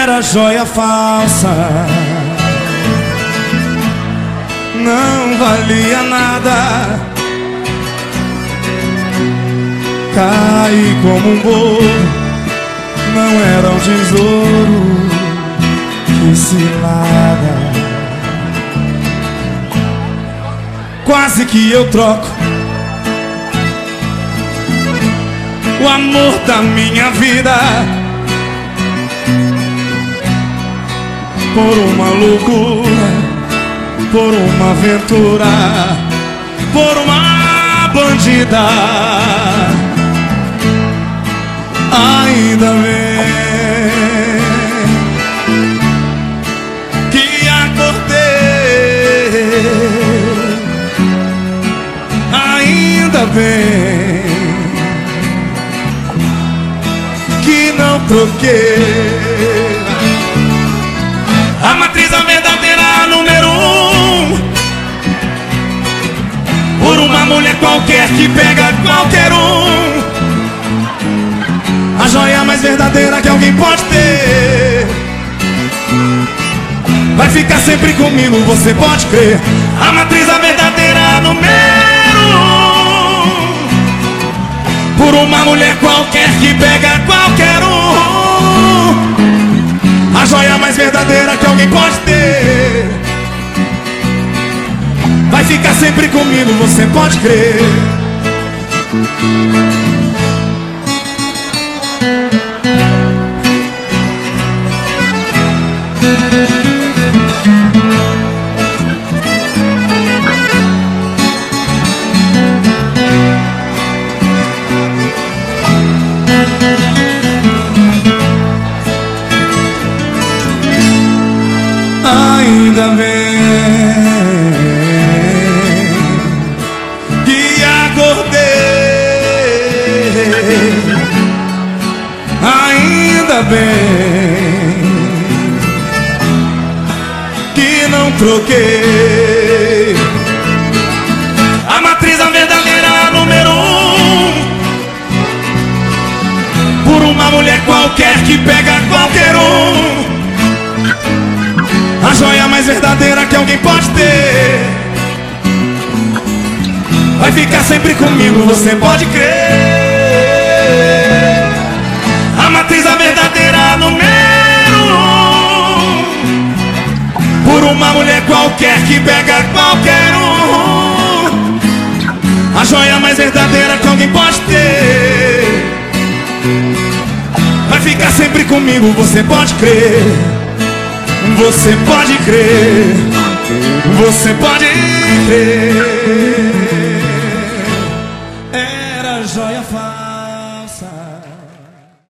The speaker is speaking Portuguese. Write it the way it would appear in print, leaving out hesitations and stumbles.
era joia falsa, não valia nada. Caí como um bolo, não era um tesouro, que cilada. Quase que eu troco o amor da minha vida por uma loucura, por uma aventura, por uma bandida. Ainda bem que acordei, ainda bem que não troquei a matriz, a verdadeira número 1, por uma mulher qualquer que pega qualquer um. A joia mais verdadeira que alguém pode ter vai ficar sempre comigo, você pode crer. A matriz, a verdadeira número 1, por uma mulher qualquer que pega qualquer um. A joia mais verdadeira que alguém pode ter vai ficar sempre comigo, você pode crer. Ainda bem que acordei, ainda bem que não troquei a matriz, a verdadeira número 1, por uma mulher qualquer que pega qualquer um. A joia mais verdadeira que alguém pode ter vai ficar sempre comigo, você pode crer. A matriz, a verdadeira número 1, por uma mulher qualquer que pega qualquer um. A joia mais verdadeira que alguém pode ter vai ficar sempre comigo, você pode crer. Você pode crer, você pode crer. Era joia falsa.